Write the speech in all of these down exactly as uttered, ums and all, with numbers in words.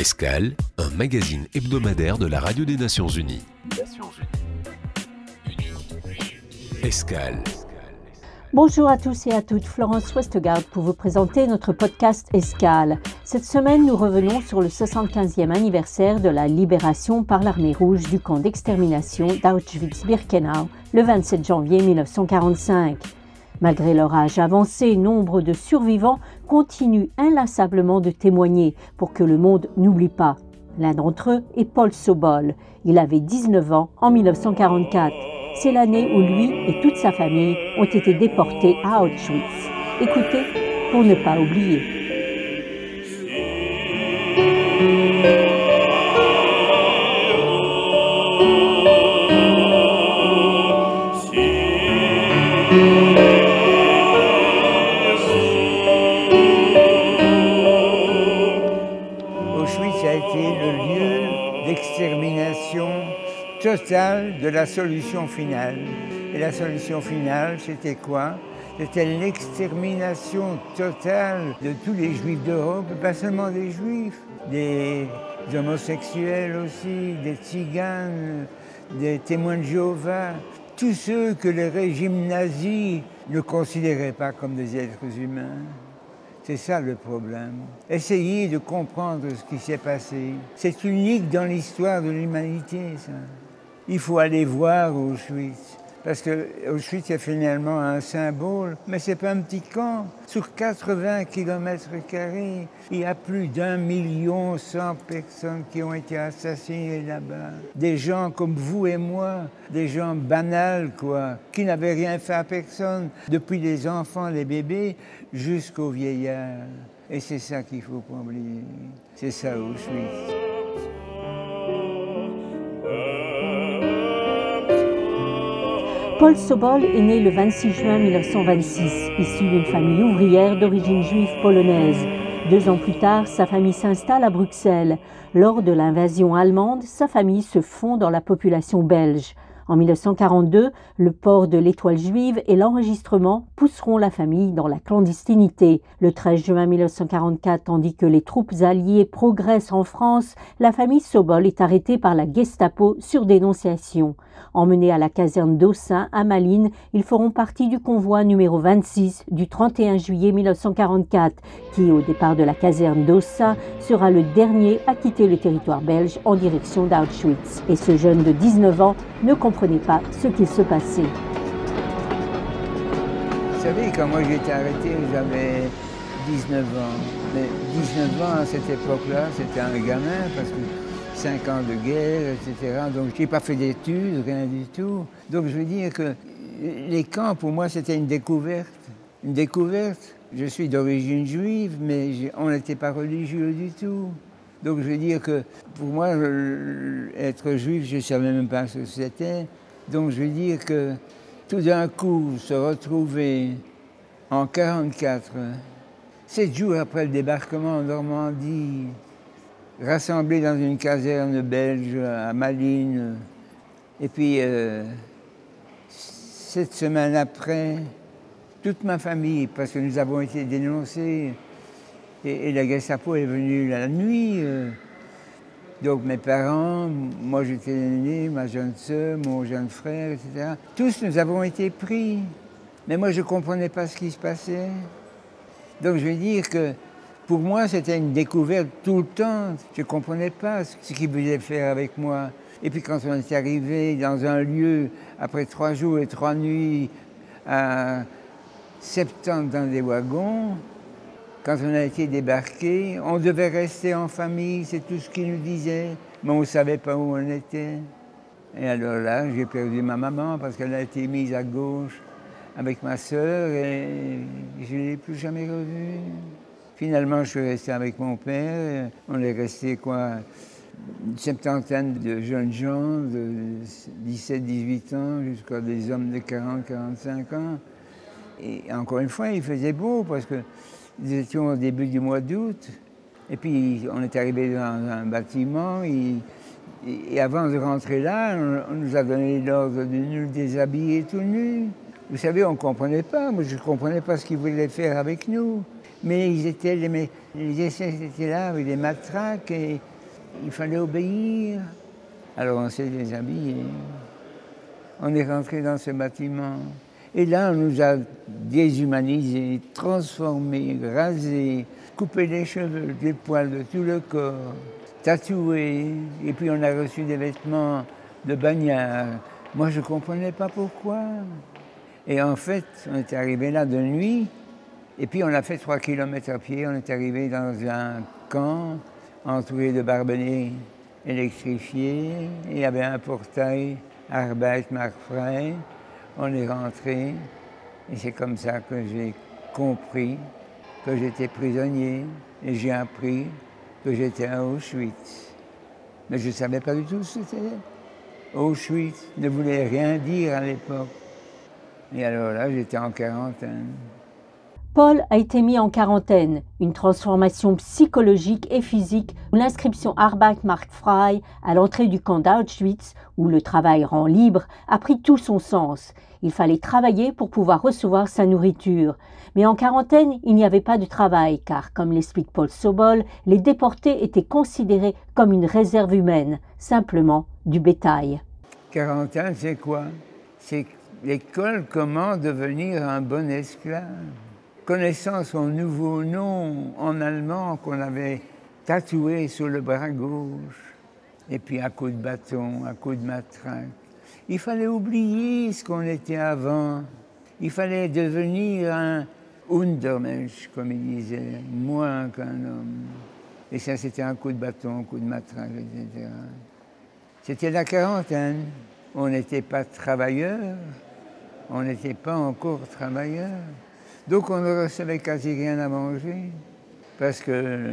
Escale, un magazine hebdomadaire de la Radio des Nations Unies. Nations Unies. Escale. Bonjour à tous et à toutes, Florence Westgard pour vous présenter notre podcast Escale. Cette semaine, nous revenons sur le soixante-quinzième anniversaire de la libération par l'armée rouge du camp d'extermination d'Auschwitz-Birkenau le vingt-sept janvier mille neuf cent quarante-cinq. Malgré leur âge avancé, nombre de survivants continuent inlassablement de témoigner pour que le monde n'oublie pas. L'un d'entre eux est Paul Sobol. Il avait dix-neuf ans en mille neuf cent quarante-quatre. C'est l'année où lui et toute sa famille ont été déportés à Auschwitz. Écoutez pour ne pas oublier. Auschwitz a été le lieu d'extermination totale de la solution finale. Et la solution finale, c'était quoi? C'était l'extermination totale de tous les juifs d'Europe, pas seulement des juifs, des homosexuels aussi, des tziganes, des témoins de Jéhovah, tous ceux que le régime nazi ne considérait pas comme des êtres humains. C'est ça le problème. Essayez de comprendre ce qui s'est passé. C'est unique dans l'histoire de l'humanité, ça. Il faut aller voir Auschwitz, parce que Auschwitz est finalement un symbole, mais c'est pas un petit camp. Sur quatre-vingts kilomètres carrés, il y a plus d'un million cent personnes qui ont été assassinées là-bas. Des gens comme vous et moi, des gens banals, quoi, qui n'avaient rien fait à personne, depuis les enfants, les bébés, jusqu'aux vieillards. Et c'est ça qu'il faut pas oublier. C'est ça Auschwitz. Paul Sobol est né le vingt-six juin mille neuf cent vingt-six, issu d'une famille ouvrière d'origine juive polonaise. Deux ans plus tard, sa famille s'installe à Bruxelles. Lors de l'invasion allemande, sa famille se fond dans la population belge. En mille neuf cent quarante-deux, le port de l'étoile juive et l'enregistrement pousseront la famille dans la clandestinité. Le treize juin mille neuf cent quarante-quatre, tandis que les troupes alliées progressent en France, la famille Sobol est arrêtée par la Gestapo sur dénonciation. Emmenés à la caserne d'Aussin à Malines, ils feront partie du convoi numéro vingt-six du trente et un juillet mille neuf cent quarante-quatre, qui, au départ de la caserne d'Aussin, sera le dernier à quitter le territoire belge en direction d'Auschwitz. Et ce jeune de dix-neuf ans ne comprenait pas ce qu'il se passait. Vous savez, quand moi j'ai été arrêté, j'avais dix-neuf ans. Mais dix-neuf ans à cette époque-là, c'était un gamin parce que cinq ans de guerre, et cetera. Donc je n'ai pas fait d'études, rien du tout. Donc je veux dire que les camps, pour moi, c'était une découverte. Une découverte. Je suis d'origine juive, mais on n'était pas religieux du tout. Donc je veux dire que pour moi, être juif, je ne savais même pas ce que c'était. Donc je veux dire que tout d'un coup, se retrouver en quarante-quatre, sept jours après le débarquement en Normandie, rassemblés dans une caserne belge à Malines, et puis euh, sept semaines après, toute ma famille, parce que nous avons été dénoncés, et, et la Gestapo est venue la nuit. Euh, donc mes parents, moi j'étais l'aîné, ma jeune sœur, mon jeune frère, et cetera. Tous nous avons été pris. Mais moi je ne comprenais pas ce qui se passait. Donc je veux dire que pour moi c'était une découverte tout le temps. Je ne comprenais pas ce qu'ils voulaient faire avec moi. Et puis quand on est arrivé dans un lieu, après trois jours et trois nuits, à septembre dans des wagons, quand on a été débarqué, on devait rester en famille, c'est tout ce qu'ils nous disaient, mais on ne savait pas où on était. Et alors là, j'ai perdu ma maman parce qu'elle a été mise à gauche avec ma sœur et je ne l'ai plus jamais revue. Finalement, je suis resté avec mon père. On est resté quoi, une septantaine de jeunes gens de dix-sept dix-huit ans jusqu'à des hommes de quarante quarante-cinq ans. Et encore une fois, il faisait beau parce que nous étions au début du mois d'août, et puis on est arrivé dans un bâtiment, et, et avant de rentrer là, on, on nous a donné l'ordre de nous déshabiller tout nus. Vous savez, on ne comprenait pas, moi je ne comprenais pas ce qu'ils voulaient faire avec nous. Mais ils étaient, les, les S S étaient là avec des matraques, et il fallait obéir. Alors on s'est déshabillé. On est rentré dans ce bâtiment. Et là, on nous a déshumanisés, transformés, rasés, coupé les cheveux, les poils de tout le corps, tatoués. Et puis on a reçu des vêtements de bagnards. Moi, je ne comprenais pas pourquoi. Et en fait, on est arrivé là de nuit. Et puis on a fait trois kilomètres à pied. On est arrivé dans un camp entouré de barbelés électrifiés. Il y avait un portail, Arbeit macht frei. On est rentré. Et c'est comme ça que j'ai compris que j'étais prisonnier. Et j'ai appris que j'étais à Auschwitz. Mais je ne savais pas du tout ce que c'était. Auschwitz ne voulait rien dire à l'époque. Et alors là, j'étais en quarantaine. Paul a été mis en quarantaine, une transformation psychologique et physique où l'inscription Arbeit macht frei à l'entrée du camp d'Auschwitz, où le travail rend libre, a pris tout son sens. Il fallait travailler pour pouvoir recevoir sa nourriture. Mais en quarantaine, il n'y avait pas de travail, car, comme l'explique Paul Sobol, les déportés étaient considérés comme une réserve humaine, simplement du bétail. Quarantaine, c'est quoi? C'est l'école comment devenir un bon esclave. Connaissant son nouveau nom en allemand qu'on avait tatoué sur le bras gauche, et puis à coups de bâton, à coups de matraque. Il fallait oublier ce qu'on était avant. Il fallait devenir un Untermensch, comme il disait, moins qu'un homme. Et ça, c'était un coup de bâton, un coup de matraque, et cetera. C'était la quarantaine. On n'était pas travailleurs. On n'était pas encore travailleurs. Donc on ne recevait quasi rien à manger, parce que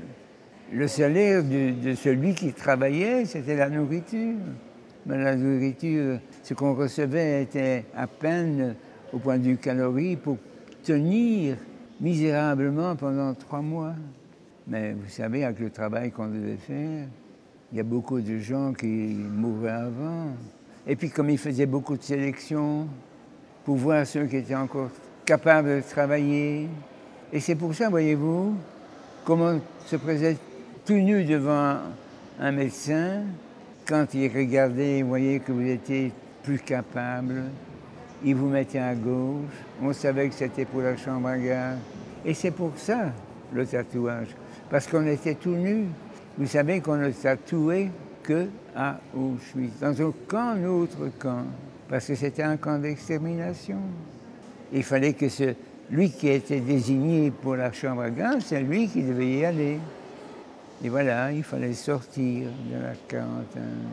le salaire de, de celui qui travaillait, c'était la nourriture. Mais la nourriture, ce qu'on recevait était à peine au point de vue calories pour tenir misérablement pendant trois mois. Mais vous savez, avec le travail qu'on devait faire, il y a beaucoup de gens qui mouraient avant. Et puis comme ils faisaient beaucoup de sélections, pour voir ceux qui étaient encore capables de travailler. Et c'est pour ça, voyez-vous, comment se présente tout nu devant un médecin, quand il regardait, il voyait que vous étiez plus capable, il vous mettait à gauche, on savait que c'était pour la chambre à gaz. Et c'est pour ça, le tatouage, parce qu'on était tout nus. Vous savez qu'on ne tatouait qu'à Auschwitz, dans aucun autre camp, parce que c'était un camp d'extermination. Il fallait que ce, lui qui était désigné pour la chambre à gaz, c'est lui qui devait y aller. Et voilà, il fallait sortir de la quarantaine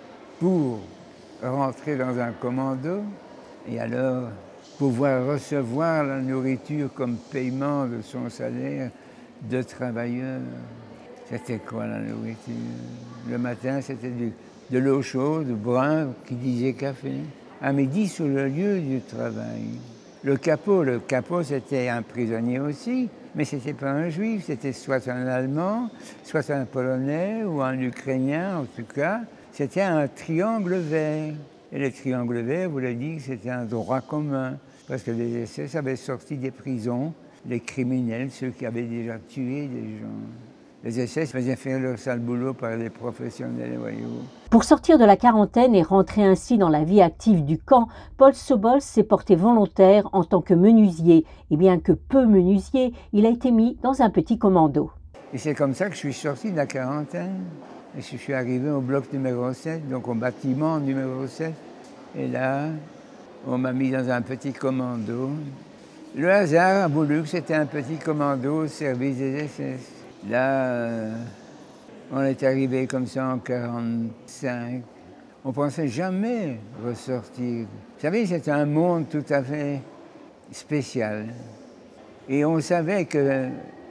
pour rentrer dans un commando et alors pouvoir recevoir la nourriture comme paiement de son salaire de travailleur. C'était quoi la nourriture? Le matin, c'était du, de l'eau chaude, brun, qui disait café. À midi, sur le lieu du travail. Le capot, le capot, c'était un prisonnier aussi, mais ce n'était pas un juif, c'était soit un Allemand, soit un Polonais ou un Ukrainien, en tout cas. C'était un triangle vert. Et le triangle vert voulait dire que c'était un droit commun, parce que les S S avaient sorti des prisons les criminels, ceux qui avaient déjà tué des gens. Les S S faisaient faire leur sale boulot par les professionnels, voyez-vous. Pour sortir de la quarantaine et rentrer ainsi dans la vie active du camp, Paul Sobol s'est porté volontaire en tant que menuisier. Et bien que peu menuisier, il a été mis dans un petit commando. Et c'est comme ça que je suis sorti de la quarantaine. Et je suis arrivé au bloc numéro sept, donc au bâtiment numéro sept. Et là, on m'a mis dans un petit commando. Le hasard a voulu que c'était un petit commando au service des S S. Là, euh, on est arrivé comme ça en quarante-cinq. On ne pensait jamais ressortir. Vous savez, c'était un monde tout à fait spécial. Et on savait que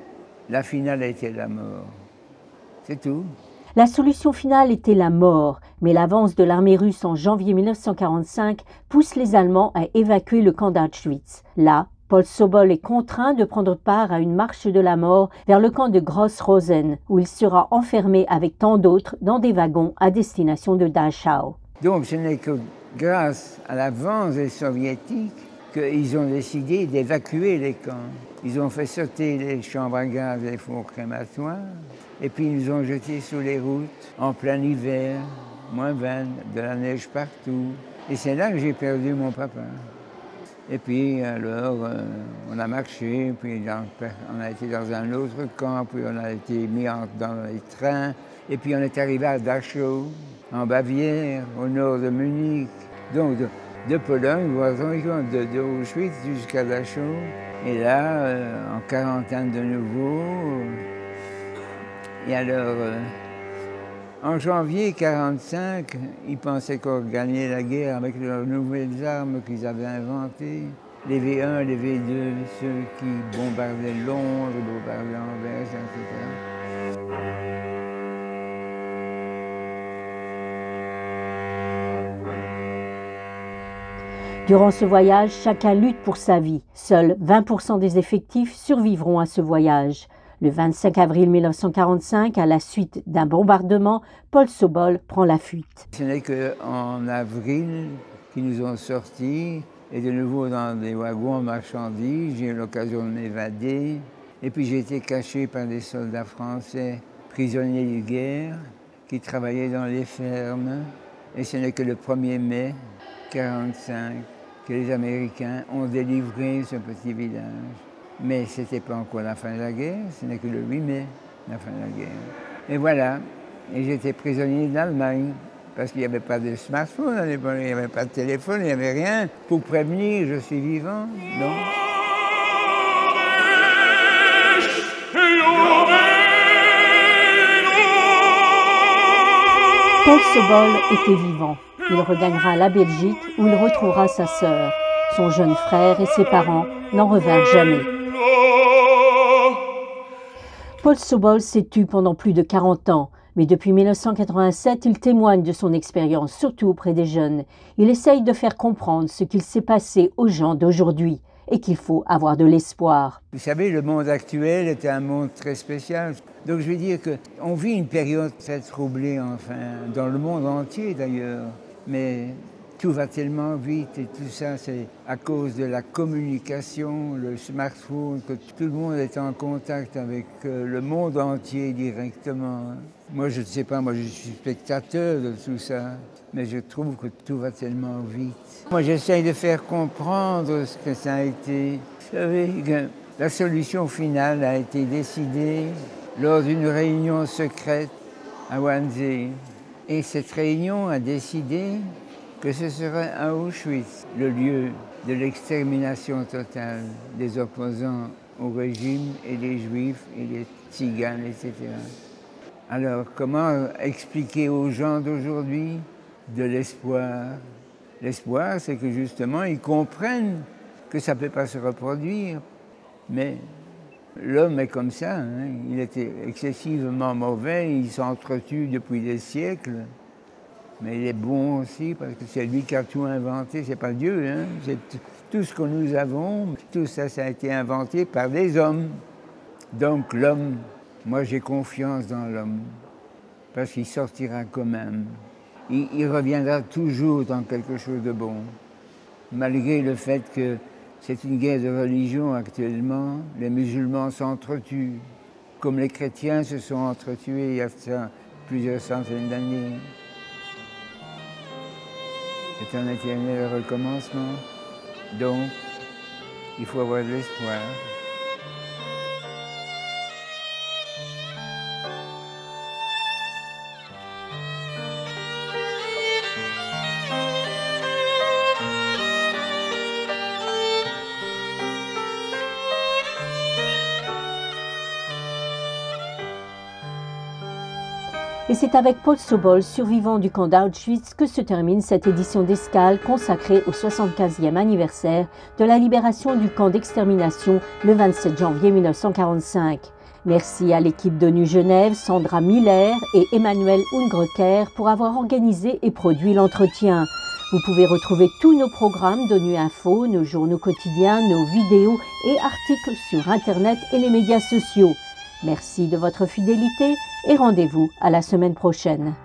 la finale était la mort. C'est tout. La solution finale était la mort, mais l'avance de l'armée russe en janvier mille neuf cent quarante-cinq pousse les Allemands à évacuer le camp d'Auschwitz. Là, Paul Sobol est contraint de prendre part à une marche de la mort vers le camp de Gross-Rosen, où il sera enfermé avec tant d'autres dans des wagons à destination de Dachau. Donc ce n'est que grâce à l'avance des Soviétiques qu'ils ont décidé d'évacuer les camps. Ils ont fait sauter les chambres à gaz et les fours crématoires. Et puis ils nous ont jetés sur les routes, en plein hiver, moins vingt, de la neige partout. Et c'est là que j'ai perdu mon papa. Et puis alors, euh, on a marché, puis on a été dans un autre camp, puis on a été mis en, dans les trains. Et puis on est arrivé à Dachau, en Bavière, au nord de Munich. Donc de, de Pologne, de, de Auschwitz jusqu'à Dachau. Et là, euh, en quarantaine de nouveau. Et alors, euh, en janvier mille neuf cent quarante-cinq, ils pensaient qu'on gagnait la guerre avec leurs nouvelles armes qu'ils avaient inventées. Les V un, les V deux, ceux qui bombardaient Londres, bombardaient Anvers, et cetera. Durant ce voyage, chacun lutte pour sa vie. Seuls vingt pour cent des effectifs survivront à ce voyage. Le vingt-cinq avril mille neuf cent quarante-cinq, à la suite d'un bombardement, Paul Sobol prend la fuite. Ce n'est qu'en avril qu'ils nous ont sortis, et de nouveau dans des wagons en marchandises, j'ai eu l'occasion de m'évader. Et puis j'ai été caché par des soldats français, prisonniers de guerre, qui travaillaient dans les fermes. Et ce n'est que le premier mai mille neuf cent quarante-cinq que les Américains ont délivré ce petit village. Mais ce n'était pas encore la fin de la guerre, ce n'est que le huit mai, la fin de la guerre. Et voilà, et j'étais prisonnier d'Allemagne, parce qu'il n'y avait pas de smartphone à l'époque, il n'y avait pas de téléphone, il n'y avait rien pour prévenir, je suis vivant, non. Paul Sobol était vivant. Il regagnera la Belgique où il retrouvera sa sœur. Son jeune frère et ses parents n'en revinrent jamais. Paul Sobol s'est tu pendant plus de quarante ans, mais depuis mille neuf cent quatre-vingt-sept, il témoigne de son expérience, surtout auprès des jeunes. Il essaye de faire comprendre ce qu'il s'est passé aux gens d'aujourd'hui et qu'il faut avoir de l'espoir. Vous savez, le monde actuel est un monde très spécial. Donc je veux dire qu'on vit une période très troublée, enfin, dans le monde entier d'ailleurs. Mais tout va tellement vite et tout ça, c'est à cause de la communication, le smartphone, que tout le monde est en contact avec le monde entier directement. Moi, je ne sais pas, moi je suis spectateur de tout ça, mais je trouve que tout va tellement vite. Moi, j'essaye de faire comprendre ce que ça a été. Vous savez que la solution finale a été décidée lors d'une réunion secrète à Wannsee. Et cette réunion a décidé que ce serait à Auschwitz, le lieu de l'extermination totale des opposants au régime et des Juifs et des Tziganes, et cetera. Alors, comment expliquer aux gens d'aujourd'hui de l'espoir? L'espoir, c'est que justement, ils comprennent que ça ne peut pas se reproduire, mais l'homme est comme ça, hein. Il était excessivement mauvais, il s'entretue depuis des siècles, mais il est bon aussi parce que c'est lui qui a tout inventé, c'est pas Dieu, hein. C'est tout ce que nous avons, tout ça, ça a été inventé par des hommes. Donc l'homme, moi j'ai confiance dans l'homme, parce qu'il sortira quand même. Il, il reviendra toujours dans quelque chose de bon, malgré le fait que c'est une guerre de religion actuellement. Les musulmans s'entretuent, comme les chrétiens se sont entretués il y a ça, plusieurs centaines d'années. C'est un éternel recommencement. Donc, il faut avoir de l'espoir. Et c'est avec Paul Sobol, survivant du camp d'Auschwitz, que se termine cette édition d'Escale consacrée au soixante-quinzième anniversaire de la libération du camp d'extermination le vingt-sept janvier mille neuf cent quarante-cinq. Merci à l'équipe d'ONU Genève, Sandra Miller et Emmanuel Ungreker pour avoir organisé et produit l'entretien. Vous pouvez retrouver tous nos programmes d'ONU Info, nos journaux quotidiens, nos vidéos et articles sur Internet et les médias sociaux. Merci de votre fidélité et rendez-vous à la semaine prochaine.